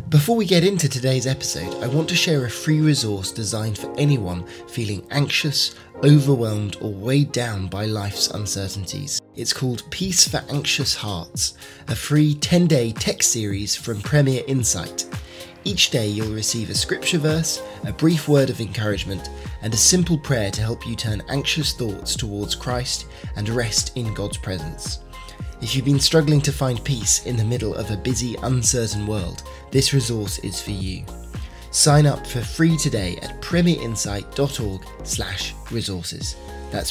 Before we get into today's episode, I want to share a free resource designed for anyone feeling anxious, overwhelmed, or weighed down by life's uncertainties. It's called Peace for Anxious Hearts, a free 10-day text series from Premier Insight. Each day you'll receive a scripture verse, a brief word of encouragement, and a simple prayer to help you turn anxious thoughts towards Christ and rest in God's presence. If you've been struggling to find peace in the middle of a busy, uncertain world, this resource is for you. Sign up for free today at premierinsight.org/resources. That's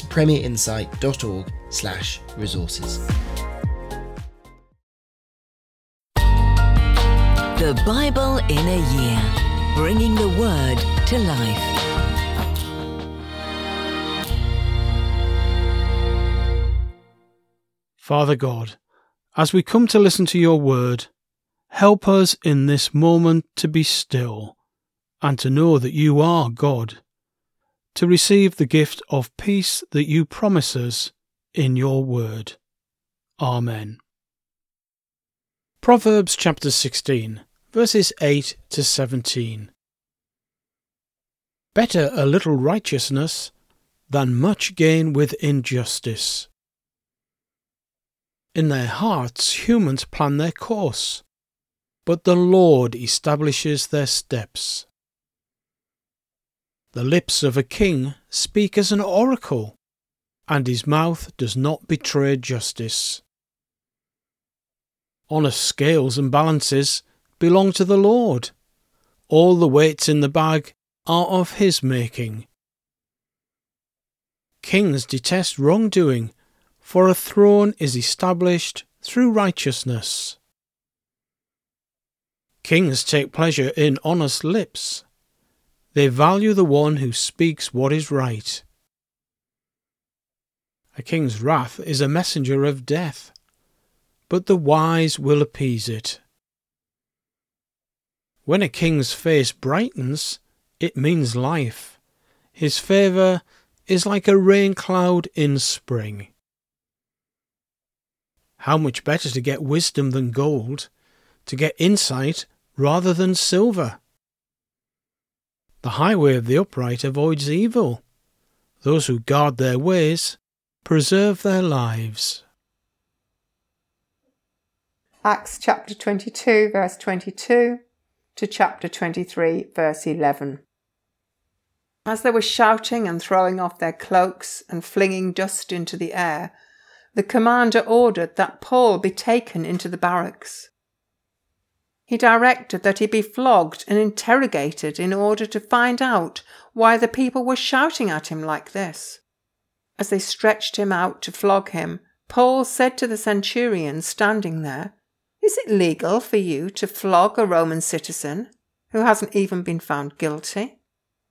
premierinsight.org/resources. The Bible in a Year, bringing the Word to life. Father God, as we come to listen to your word, help us in this moment to be still and to know that you are God, to receive the gift of peace that you promise us in your word. Amen. Proverbs chapter 16, verses 8 to 17. Better a little righteousness than much gain with injustice. In their hearts humans plan their course, but the Lord establishes their steps. The lips of a king speak as an oracle, and his mouth does not betray justice. Honest scales and balances belong to the Lord. All the weights in the bag are of his making. Kings detest wrongdoing, for a throne is established through righteousness. Kings take pleasure in honest lips. They value the one who speaks what is right. A king's wrath is a messenger of death, but the wise will appease it. When a king's face brightens, it means life. His favour is like a rain cloud in spring. How much better to get wisdom than gold, to get insight rather than silver. The highway of the upright avoids evil. Those who guard their ways preserve their lives. Acts chapter 22, verse 22 to chapter 23, verse 11. As they were shouting and throwing off their cloaks and flinging dust into the air, the commander ordered that Paul be taken into the barracks. He directed that he be flogged and interrogated in order to find out why the people were shouting at him like this. As they stretched him out to flog him, Paul said to the centurion standing there, "Is it legal for you to flog a Roman citizen who hasn't even been found guilty?"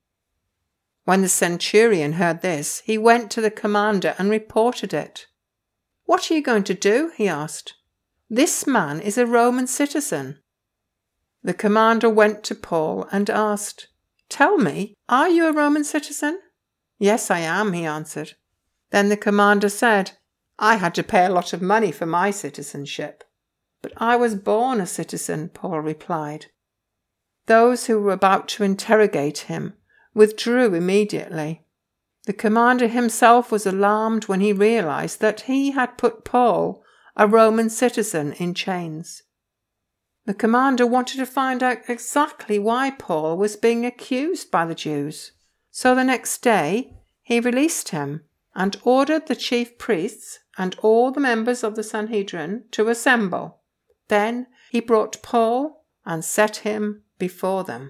When the centurion heard this, he went to the commander and reported it. "What are you going to do?" he asked. "This man is a Roman citizen." The commander went to Paul and asked, "Tell me, are you a Roman citizen?" "Yes, I am," he answered. Then the commander said, "I had to pay a lot of money for my citizenship." "But I was born a citizen," Paul replied. Those who were about to interrogate him withdrew immediately. The commander himself was alarmed when he realized that he had put Paul, a Roman citizen, in chains. The commander wanted to find out exactly why Paul was being accused by the Jews. So the next day he released him and ordered the chief priests and all the members of the Sanhedrin to assemble. Then he brought Paul and set him before them.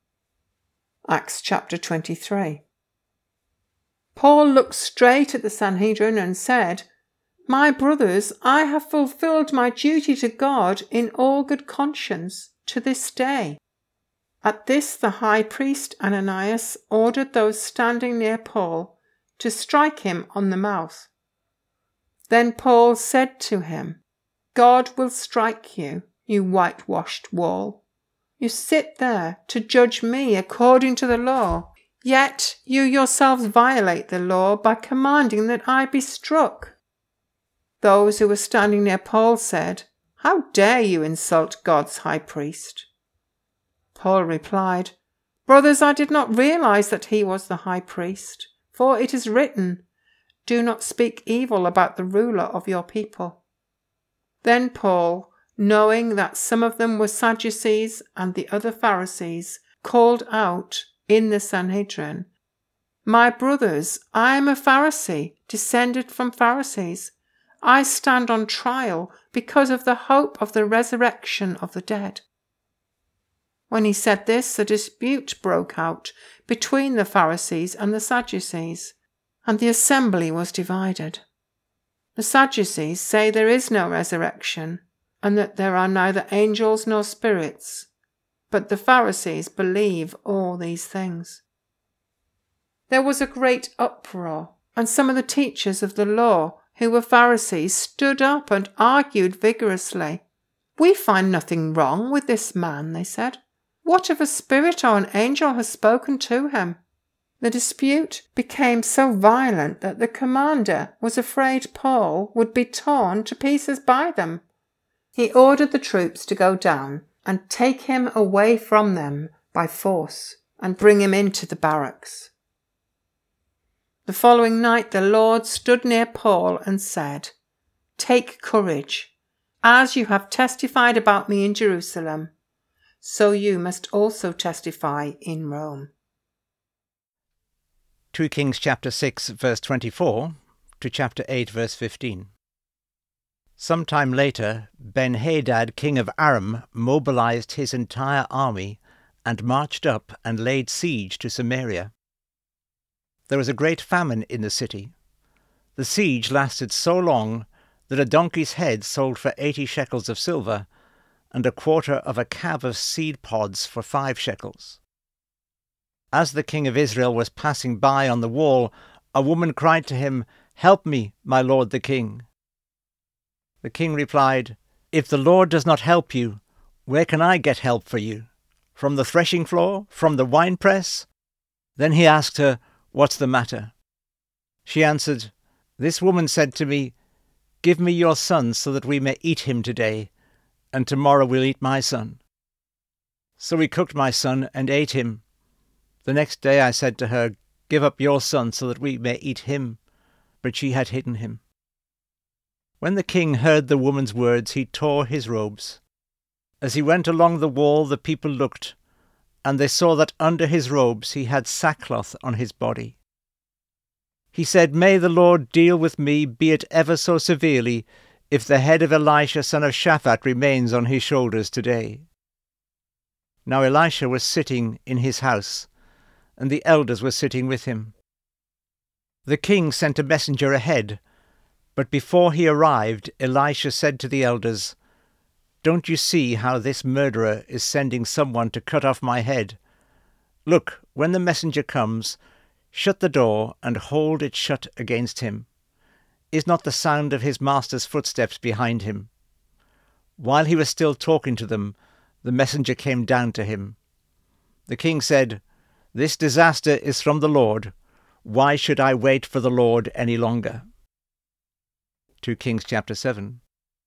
Acts chapter 23. Paul looked straight at the Sanhedrin and said, "My brothers, I have fulfilled my duty to God in all good conscience to this day." At this the high priest Ananias ordered those standing near Paul to strike him on the mouth. Then Paul said to him, "God will strike you, you whitewashed wall. You sit there to judge me according to the law. Yet you yourselves violate the law by commanding that I be struck." Those who were standing near Paul said, "How dare you insult God's high priest?" Paul replied, "Brothers, I did not realize that he was the high priest, for it is written, 'Do not speak evil about the ruler of your people.'" Then Paul, knowing that some of them were Sadducees and the other Pharisees, called out in the Sanhedrin, "My brothers, I am a Pharisee, descended from Pharisees. I stand on trial because of the hope of the resurrection of the dead." When he said this, a dispute broke out between the Pharisees and the Sadducees, and the assembly was divided. The Sadducees say there is no resurrection, and that there are neither angels nor spirits, but the Pharisees believe all these things. There was a great uproar, and some of the teachers of the law, who were Pharisees, stood up and argued vigorously. "We find nothing wrong with this man," they said. "What if a spirit or an angel has spoken to him?" The dispute became so violent that the commander was afraid Paul would be torn to pieces by them. He ordered the troops to go down and take him away from them by force and bring him into the barracks. The following night the Lord stood near Paul and said, "Take courage. As you have testified about me in Jerusalem, so you must also testify in Rome." 2 Kings chapter 6 verse 24 to chapter 8 verse 15. Some time later, Ben-Hadad, king of Aram, mobilized his entire army and marched up and laid siege to Samaria. There was a great famine in the city. The siege lasted so long that a donkey's head sold for 80 shekels of silver, and a quarter of a cab of seed pods for 5 shekels. As the king of Israel was passing by on the wall, a woman cried to him, "Help me, my lord the king." The king replied, "If the Lord does not help you, where can I get help for you? From the threshing floor? From the winepress?" Then he asked her, "What's the matter?" She answered, "This woman said to me, 'Give me your son so that we may eat him today, and tomorrow we'll eat my son.' So we cooked my son and ate him. The next day I said to her, 'Give up your son so that we may eat him,' but she had hidden him." When the king heard the woman's words, he tore his robes. As he went along the wall, the people looked, and they saw that under his robes he had sackcloth on his body. He said, "May the Lord deal with me, be it ever so severely, if the head of Elisha son of Shaphat remains on his shoulders today." Now Elisha was sitting in his house, and the elders were sitting with him. The king sent a messenger ahead, but before he arrived, Elisha said to the elders, "Don't you see how this murderer is sending someone to cut off my head? Look, when the messenger comes, shut the door and hold it shut against him. Is not the sound of his master's footsteps behind him?" While he was still talking to them, the messenger came down to him. The king said, "This disaster is from the Lord. Why should I wait for the Lord any longer?" 2 Kings chapter 7.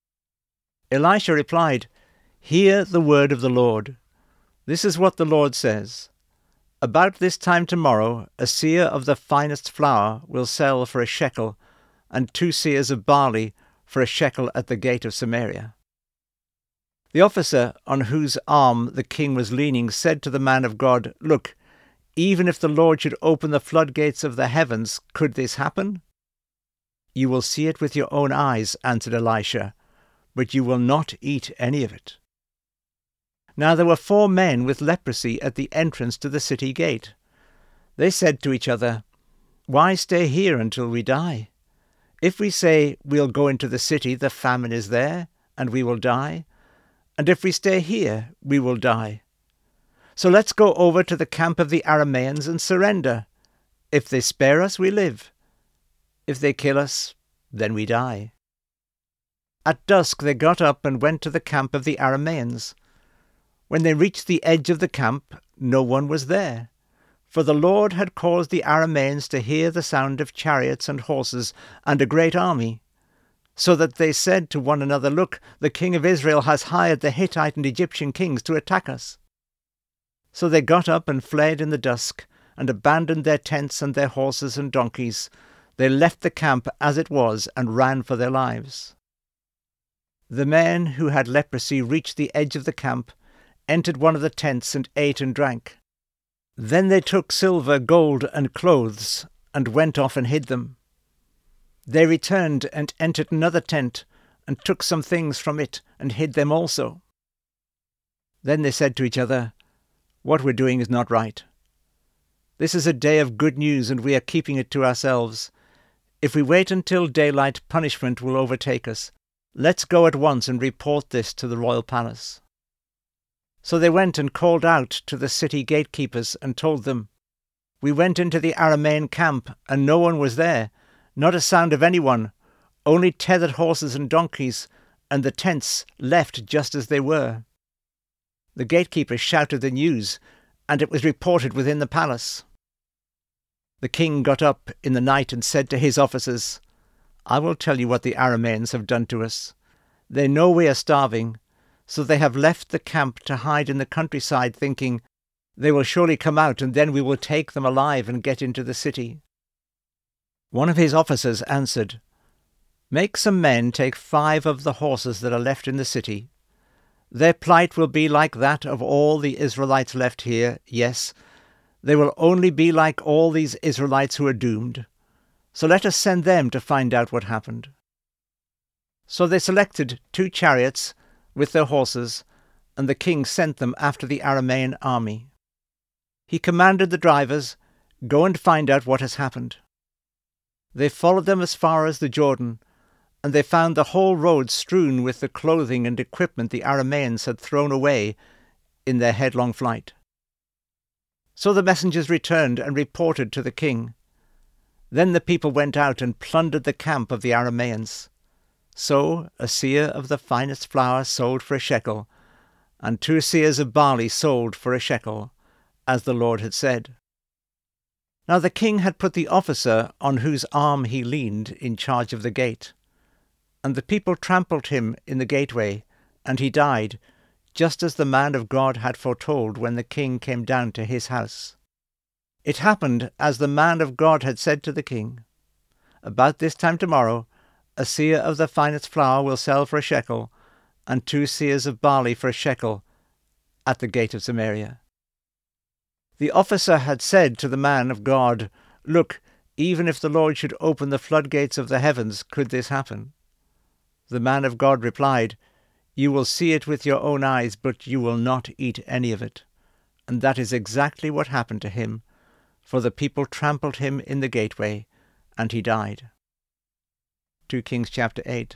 Elisha replied, "Hear the word of the Lord. This is what the Lord says. About this time tomorrow, a seah of the finest flour will sell for a shekel, and 2 seahs of barley for a shekel at the gate of Samaria." The officer on whose arm the king was leaning said to the man of God, "Look, even if the Lord should open the floodgates of the heavens, could this happen?" "You will see it with your own eyes," answered Elisha, "but you will not eat any of it." Now there were 4 men with leprosy at the entrance to the city gate. They said to each other, "Why stay here until we die? If we say, 'We'll go into the city, the famine is there, and we will die. And if we stay here, we will die. So let's go over to the camp of the Arameans and surrender. If they spare us, we live. If they kill us, then we die." At dusk they got up and went to the camp of the Arameans. When they reached the edge of the camp, no one was there, for the Lord had caused the Arameans to hear the sound of chariots and horses and a great army, so that they said to one another, "Look, the king of Israel has hired the Hittite and Egyptian kings to attack us." So they got up and fled in the dusk, and abandoned their tents and their horses and donkeys. They left the camp as it was and ran for their lives. The men who had leprosy reached the edge of the camp, entered one of the tents, and ate and drank. Then they took silver, gold, and clothes, and went off and hid them. They returned and entered another tent, and took some things from it, and hid them also. Then they said to each other, "What we're doing is not right. This is a day of good news, and we are keeping it to ourselves. If we wait until daylight, punishment will overtake us. Let's go at once and report this to the royal palace." So they went and called out to the city gatekeepers and told them, "We went into the Aramean camp, and no one was there, not a sound of anyone, only tethered horses and donkeys, and the tents left just as they were." The gatekeepers shouted the news, and it was reported within the palace. The king got up in the night and said to his officers, "I will tell you what the Arameans have done to us. They know we are starving, so they have left the camp to hide in the countryside, thinking, 'They will surely come out, and then we will take them alive and get into the city.'" One of his officers answered, "Make some men take 5 of the horses that are left in the city. Their plight will be like that of all the Israelites left here. Yes, they will only be like all these Israelites who are doomed. So let us send them to find out what happened." So they selected 2 chariots with their horses, and the king sent them after the Aramean army. He commanded the drivers, "Go and find out what has happened." They followed them as far as the Jordan, and they found the whole road strewn with the clothing and equipment the Arameans had thrown away in their headlong flight. So the messengers returned and reported to the king. Then the people went out and plundered the camp of the Arameans. So a seah of the finest flour sold for a shekel, and 2 seahs of barley sold for a shekel, as the Lord had said. Now the king had put the officer on whose arm he leaned in charge of the gate. And the people trampled him in the gateway, and he died, just as the man of God had foretold when the king came down to his house. It happened as the man of God had said to the king. About this time tomorrow, a seah of the finest flour will sell for a shekel, and 2 seahs of barley for a shekel, at the gate of Samaria. The officer had said to the man of God, "Look, even if the Lord should open the floodgates of the heavens, could this happen?" The man of God replied, "You will see it with your own eyes, but you will not eat any of it." And that is exactly what happened to him, for the people trampled him in the gateway, and he died. 2 Kings chapter 8.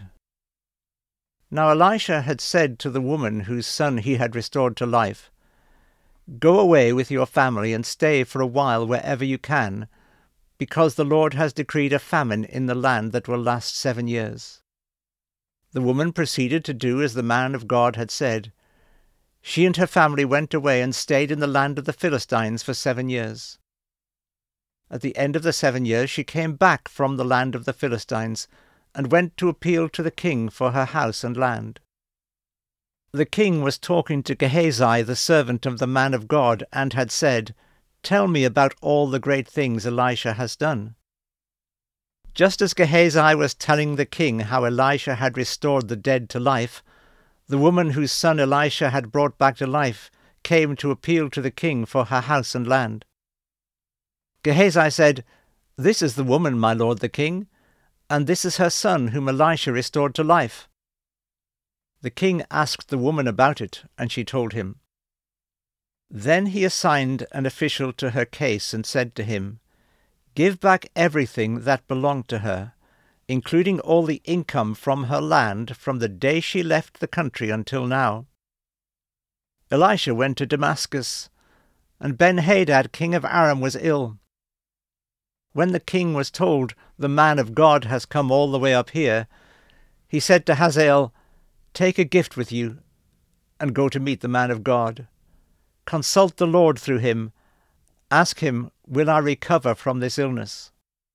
Now Elisha had said to the woman whose son he had restored to life, "Go away with your family and stay for a while wherever you can, because the Lord has decreed a famine in the land that will last 7 years. The woman proceeded to do as the man of God had said. She and her family went away and stayed in the land of the Philistines for 7 years. At the end of the 7 years she came back from the land of the Philistines and went to appeal to the king for her house and land. The king was talking to Gehazi, the servant of the man of God, and had said, "Tell me about all the great things Elisha has done." Just as Gehazi was telling the king how Elisha had restored the dead to life, the woman whose son Elisha had brought back to life came to appeal to the king for her house and land. Gehazi said, "This is the woman, my lord the king, and this is her son whom Elisha restored to life." The king asked the woman about it, and she told him. Then he assigned an official to her case and said to him, "Give back everything that belonged to her, including all the income from her land from the day she left the country until now." Elisha went to Damascus, and Ben-Hadad, king of Aram, was ill. When the king was told, "The man of God has come all the way up here," he said to Hazael, "Take a gift with you, and go to meet the man of God. Consult the Lord through him. Ask him, 'Will I recover from this illness?'"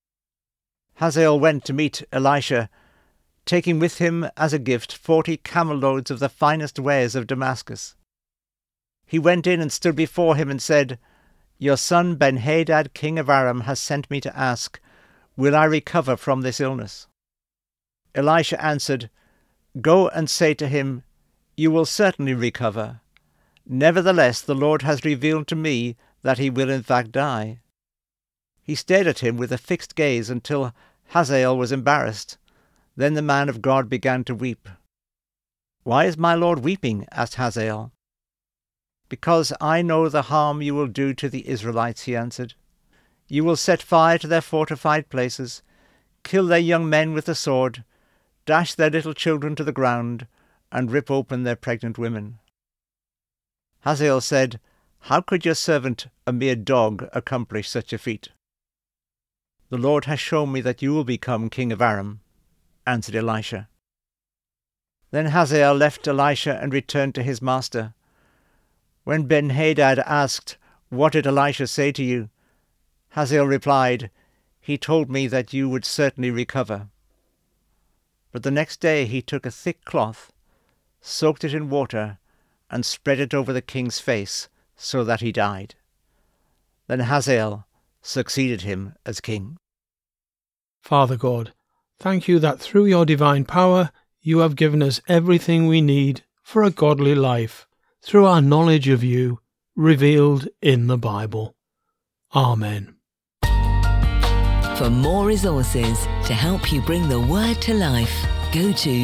Hazael went to meet Elisha, taking with him as a gift 40 camel loads of the finest wares of Damascus. He went in and stood before him and said, "Your son Ben-Hadad, king of Aram, has sent me to ask, will I recover from this illness?" Elisha answered, "Go and say to him, you will certainly recover. Nevertheless, the Lord has revealed to me that he will in fact die." He stared at him with a fixed gaze until Hazael was embarrassed. Then the man of God began to weep. "Why is my Lord weeping?" asked Hazael. "Because I know the harm you will do to the Israelites," he answered. "You will set fire to their fortified places, kill their young men with the sword, dash their little children to the ground, and rip open their pregnant women." Hazael said, "How could your servant, a mere dog, accomplish such a feat?" "The Lord has shown me that you will become king of Aram," answered Elisha. Then Hazael left Elisha and returned to his master. When Ben-Hadad asked, "What did Elisha say to you?" Hazael replied, "He told me that you would certainly recover." But the next day he took a thick cloth, soaked it in water, and spread it over the king's face, so that he died. Then Hazael succeeded him as king. Father God, thank you that through your divine power you have given us everything we need for a godly life through our knowledge of you revealed in the Bible. Amen. For more resources to help you bring the word to life, go to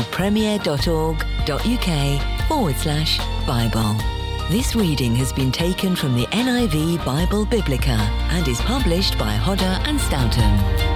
premier.org.uk/Bible. This reading has been taken from the NIV Bible Biblica and is published by Hodder and Stoughton.